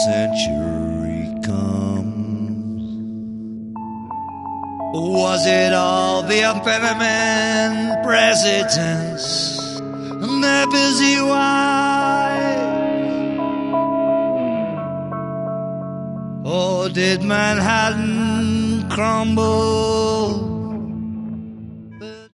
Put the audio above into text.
century comes. Was it all the unfeminine presidents and their busy wives? Or did Manhattan crumble